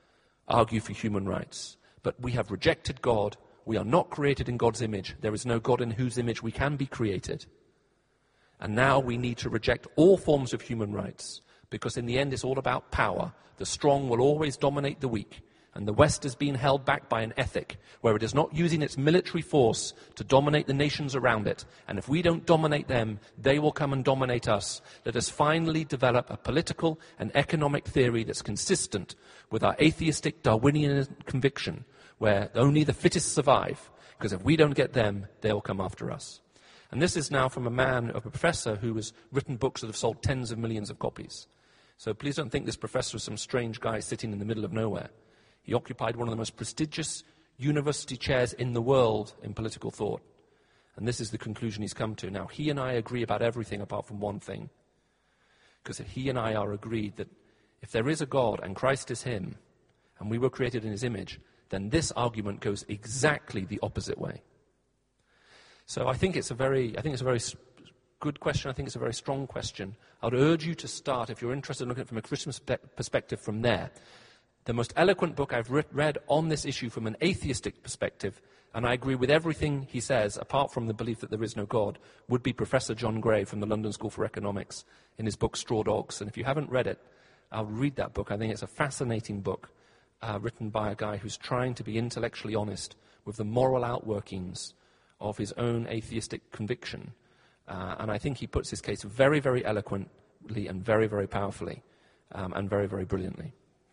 Speaker 3: argue for human rights. But we have rejected God. We are not created in God's image. There is no God in whose image we can be created. And now we need to reject all forms of human rights, because in the end it's all about power. The strong will always dominate the weak. And the West has been held back by an ethic where it is not using its military force to dominate the nations around it. And if we don't dominate them, they will come and dominate us. Let us finally develop a political and economic theory that's consistent with our atheistic Darwinian conviction, where only the fittest survive, because if we don't get them, they'll come after us. And this is now from a man, a professor, who has written books that have sold tens of millions of copies. So please don't think this professor is some strange guy sitting in the middle of nowhere. He occupied one of the most prestigious university chairs in the world in political thought. And this is the conclusion he's come to. Now, he and I agree about everything apart from one thing. Because he and I are agreed that if there is a God and Christ is him, and we were created in his image, then this argument goes exactly the opposite way. So I think it's a very, I think it's a very good question. I think it's a very strong question. I would urge you to start, if you're interested in looking at it from a Christian perspective, from there. The most eloquent book I've read on this issue from an atheistic perspective, and I agree with everything he says, apart from the belief that there is no God, would be Professor John Gray from the London School for Economics in his book Straw Dogs. And if you haven't read it, I'll read that book. I think it's a fascinating book uh, written by a guy who's trying to be intellectually honest with the moral outworkings of his own atheistic conviction. Uh, and I think he puts his case very, very eloquently and very, very powerfully um, and very, very brilliantly.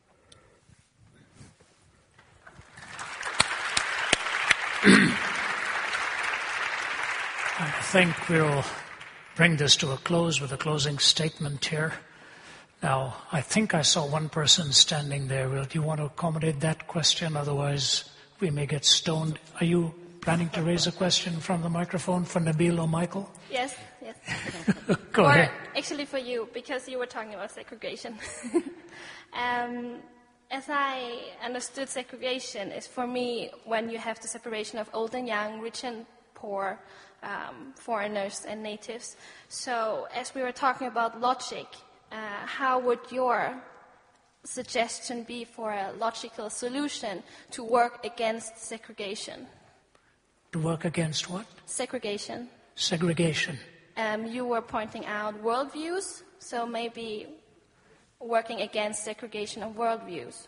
Speaker 2: I think we'll bring this to a close with a closing statement here. Now, I think I saw one person standing there. Will, do you want to accommodate that question? Otherwise, we may get stoned. Are you planning to raise a question from the microphone for Nabil or Michael?
Speaker 8: Yes, yes.
Speaker 2: Go
Speaker 8: or
Speaker 2: ahead.
Speaker 8: Actually for you, because you were talking about segregation. um, As I understood segregation is for me when you have the separation of old and young, rich and poor, um, foreigners and natives. So as we were talking about logic, uh, how would your suggestion be for a logical solution to work against segregation?
Speaker 2: To work against what?
Speaker 8: Segregation.
Speaker 2: Segregation.
Speaker 8: Um, you were pointing out worldviews, so maybe working against segregation of worldviews.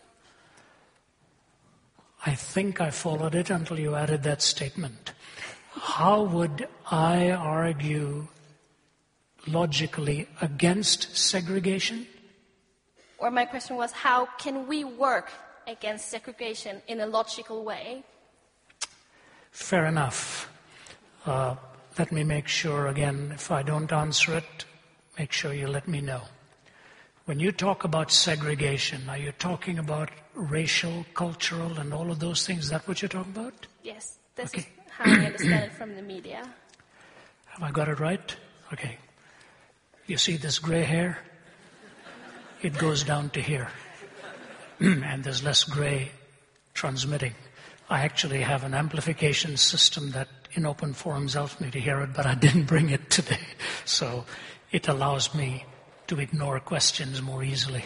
Speaker 2: I think I followed it until you added that statement. How would I argue logically against segregation?
Speaker 8: Or my question was, how can we work against segregation in a logical way?
Speaker 2: Fair enough. Uh, let me make sure again, if I don't answer it, make sure you let me know. When you talk about segregation, are you talking about racial, cultural, and all of those things? Is that what you're talking about?
Speaker 8: Yes, this
Speaker 2: Okay.
Speaker 8: is how I understand it from the media.
Speaker 2: Have I got it right? Okay. You see this gray hair? It goes down to here. And there's less gray transmitting. I actually have an amplification system that in open forums helps me to hear it, but I didn't bring it today. So it allows me to ignore questions more easily.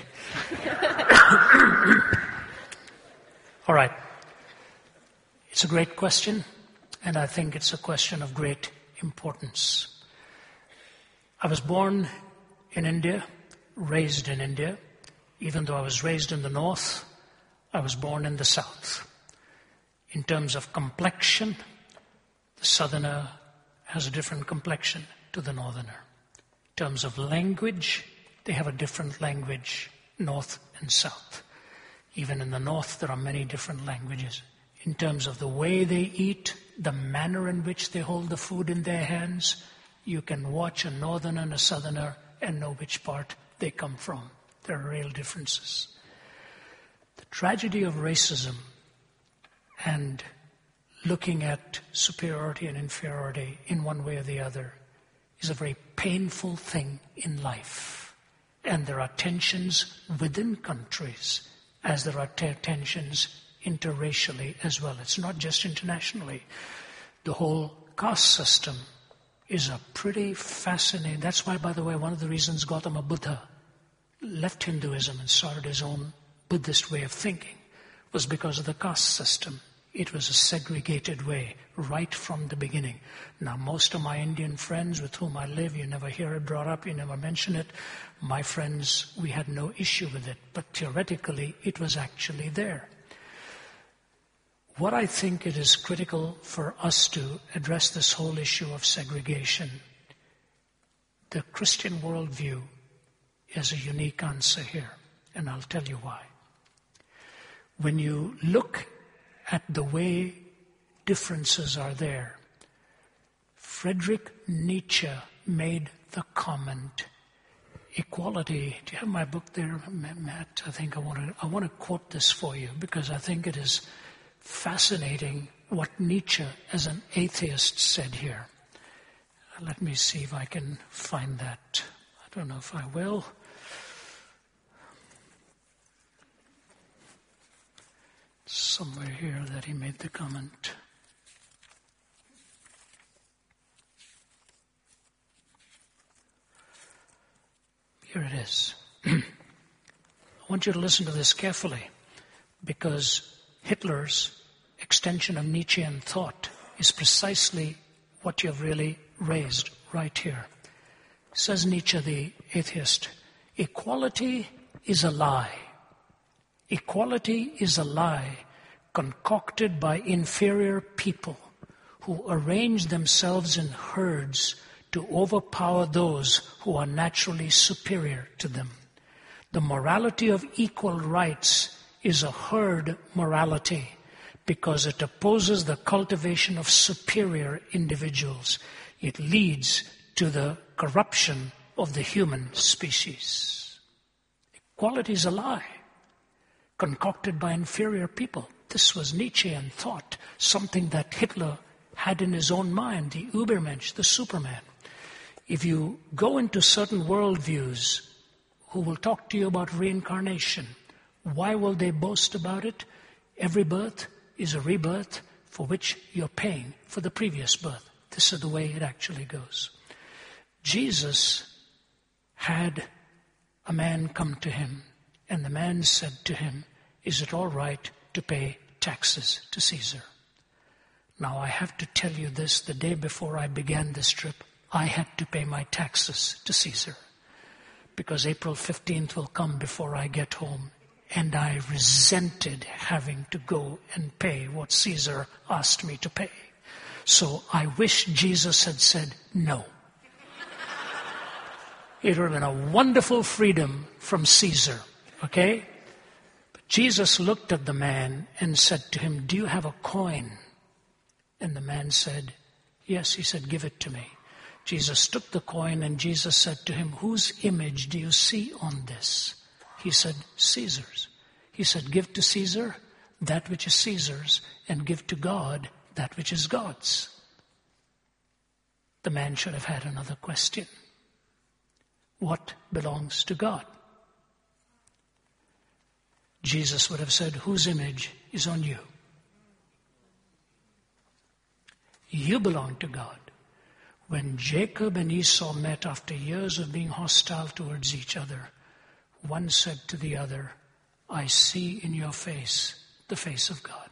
Speaker 2: All right. It's a great question, and I think it's a question of great importance. I was born in India, raised in India. Even though I was raised in the north, I was born in the south. In terms of complexion, the southerner has a different complexion to the northerner. In terms of language, they have a different language, north and south. Even in the north, there are many different languages. In terms of the way they eat, the manner in which they hold the food in their hands, you can watch a northerner and a southerner and know which part they come from. There are real differences. The tragedy of racism and looking at superiority and inferiority in one way or the other is a very painful thing in life. And there are tensions within countries as there are t- tensions interracially as well. It's not just internationally. The whole caste system is a pretty fascinating... That's why, by the way, one of the reasons Gautama Buddha left Hinduism and started his own Buddhist way of thinking was because of the caste system. It was a segregated way right from the beginning. Now, most of my Indian friends with whom I live, you never hear it brought up, you never mention it. My friends, we had no issue with it, but theoretically, it was actually there. What I think it is critical for us to address this whole issue of segregation, the Christian worldview is a unique answer here, and I'll tell you why. When you look at the way differences are there, Friedrich Nietzsche made the comment, equality. Do you have my book there, Matt? I think I want to, I want to quote this for you because I think it is fascinating what Nietzsche as an atheist said here. Let me see if I can find that. I don't know if I will. Somewhere here that he made the comment. Here it is. I want you to listen to this carefully because Hitler's extension of Nietzschean thought is precisely what you've really raised right here. Says Nietzsche, the atheist, equality is a lie. Equality is a lie concocted by inferior people who arrange themselves in herds to overpower those who are naturally superior to them. The morality of equal rights is a herd morality because it opposes the cultivation of superior individuals. It leads to the corruption of the human species. Equality is a lie concocted by inferior people. This was Nietzschean thought, something that Hitler had in his own mind, the Übermensch, the Superman. If you go into certain worldviews who will talk to you about reincarnation, why will they boast about it? Every birth is a rebirth for which you're paying for the previous birth. This is the way it actually goes. Jesus had a man come to him, and the man said to him, "Is it all right to pay taxes to Caesar?" Now, I have to tell you this, the day before I began this trip, I had to pay my taxes to Caesar because April fifteenth will come before I get home, and I resented having to go and pay what Caesar asked me to pay. So I wish Jesus had said no. It would have been a wonderful freedom from Caesar, okay? But Jesus looked at the man and said to him, "Do you have a coin?" And the man said, "Yes." He said, "Give it to me." Jesus took the coin and Jesus said to him, "Whose image do you see on this?" He said, "Caesar's." He said, "Give to Caesar that which is Caesar's and give to God that which is God's." The man should have had another question. What belongs to God? Jesus would have said, "Whose image is on you?" You belong to God. When Jacob and Esau met after years of being hostile towards each other, one said to the other, "I see in your face the face of God."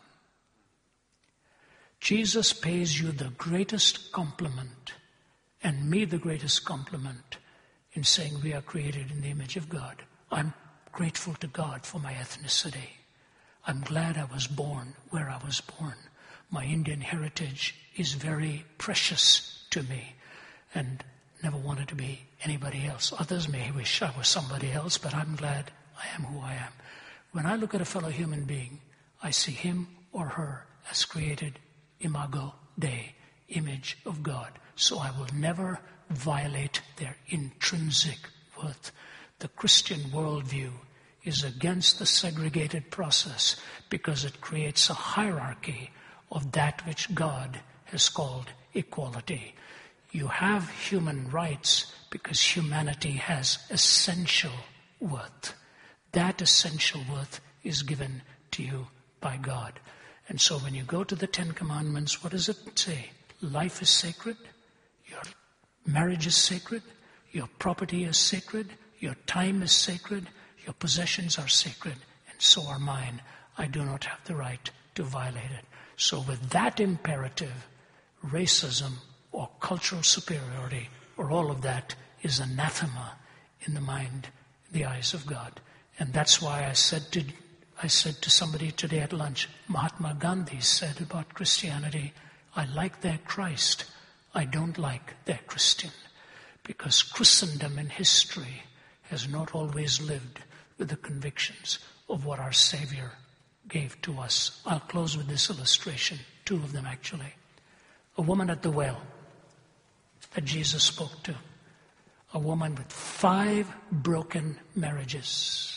Speaker 2: Jesus pays you the greatest compliment, and me the greatest compliment, in saying we are created in the image of God. I'm grateful to God for my ethnicity. I'm glad I was born where I was born. My Indian heritage is very precious to me and never wanted to be anybody else. Others may wish I was somebody else, but I'm glad I am who I am. When I look at a fellow human being, I see him or her as created imago Dei, image of God. So I will never violate their intrinsic worth. The Christian worldview is against the segregated process because it creates a hierarchy of that which God has called equality. You have human rights because humanity has essential worth. That essential worth is given to you by God. And so when you go to the Ten Commandments, what does it say? Life is sacred. Your marriage is sacred. Your property is sacred. Your time is sacred. Your possessions are sacred. And so are mine. I do not have the right to violate it. So with that imperative, racism or cultural superiority or all of that is anathema in the mind, the eyes of God. And that's why I said to I said to somebody today at lunch, Mahatma Gandhi said about Christianity, I like their Christ, I don't like their Christian. Because Christendom in history has not always lived with the convictions of what our Savior gave to us. I'll close with this illustration, two of them actually. A woman at the well that Jesus spoke to. A woman with five broken marriages.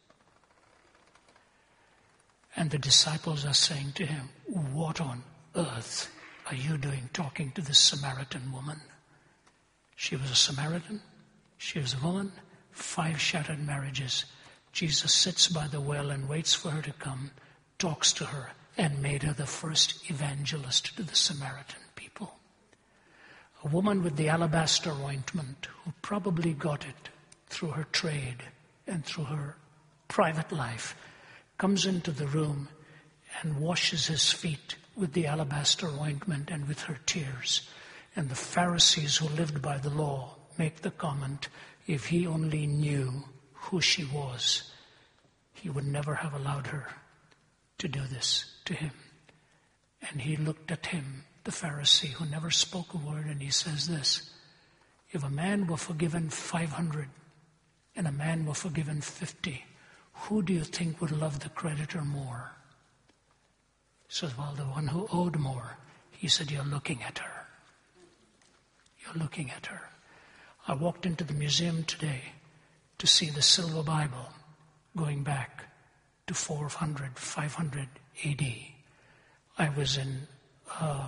Speaker 2: And the disciples are saying to him, what on earth are you doing talking to this Samaritan woman? She was a Samaritan. She was a woman. Five shattered marriages. Jesus sits by the well and waits for her to come, talks to her, and made her the first evangelist to the Samaritan people. A woman with the alabaster ointment, who probably got it through her trade and through her private life, comes into the room and washes his feet with the alabaster ointment and with her tears. And the Pharisees who lived by the law make the comment, if he only knew who she was, he would never have allowed her to do this to him. And he looked at him, the Pharisee, who never spoke a word, and he says this, if a man were forgiven five hundred and a man were forgiven fifty, who do you think would love the creditor more? He says, well, the one who owed more. He said, you're looking at her. You're looking at her. I walked into the museum today to see the Silver Bible going back to four hundred, five hundred A D. I was in uh,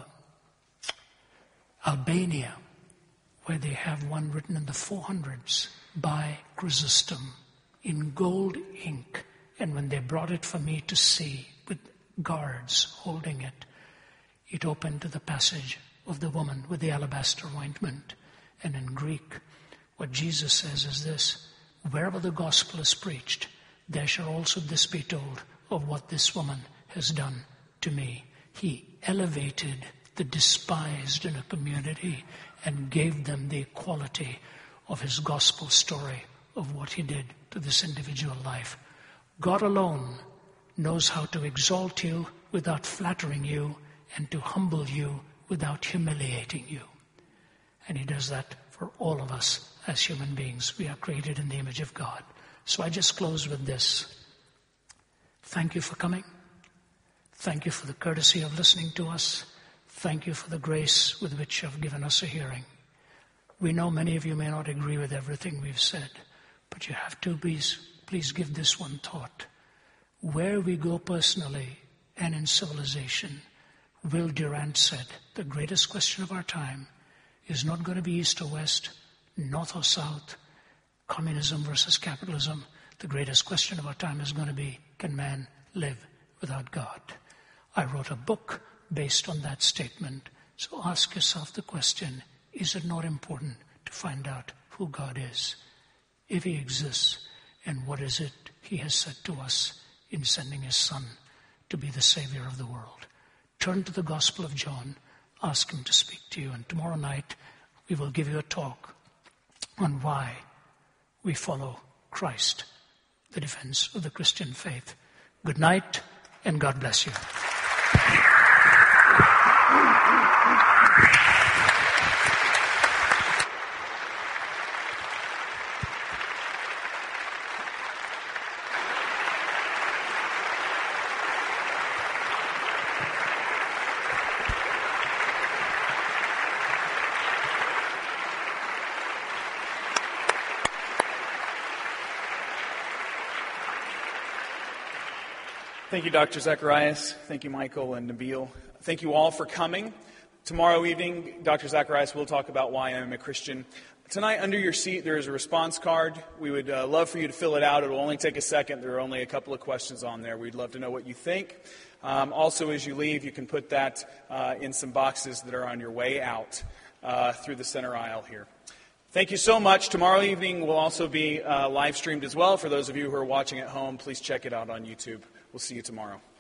Speaker 2: Albania, where they have one written in the four hundreds by Chrysostom in gold ink. And when they brought it for me to see, with guards holding it, it opened to the passage of the woman with the alabaster ointment. And in Greek, what Jesus says is this, wherever the gospel is preached, there shall also this be told of what this woman has done to me. He elevated the despised in a community and gave them the equality of his gospel story of what he did to this individual life. God alone knows how to exalt you without flattering you and to humble you without humiliating you. And he does that for all of us as human beings. We are created in the image of God. So I just close with this. Thank you for coming. Thank you for the courtesy of listening to us. Thank you for the grace with which you have given us a hearing. We know many of you may not agree with everything we've said, but you have to please, please give this one thought. Where we go personally and in civilization, Will Durant said, the greatest question of our time is not going to be east or west, north or south, communism versus capitalism. The greatest question of our time is going to be, can man live without God? I wrote a book based on that statement. So ask yourself the question, is it not important to find out who God is, if he exists, and what is it he has said to us in sending his Son to be the Savior of the world? Turn to the Gospel of John, ask him to speak to you, and tomorrow night we will give you a talk on why we follow Christ, the defense of the Christian faith. Good night, and God bless you.
Speaker 1: Thank you, Doctor Zacharias. Thank you, Michael and Nabil. Thank you all for coming. Tomorrow evening, Doctor Zacharias will talk about why I'm a Christian. Tonight, under your seat, there is a response card. We would uh, love for you to fill it out. It will only take a second. There are only a couple of questions on there. We'd love to know what you think. Um, also, as you leave, you can put that uh, in some boxes that are on your way out uh, through the center aisle here. Thank you so much. Tomorrow evening will also be uh, live streamed as well. For those of you who are watching at home, please check it out on YouTube. We'll see you tomorrow.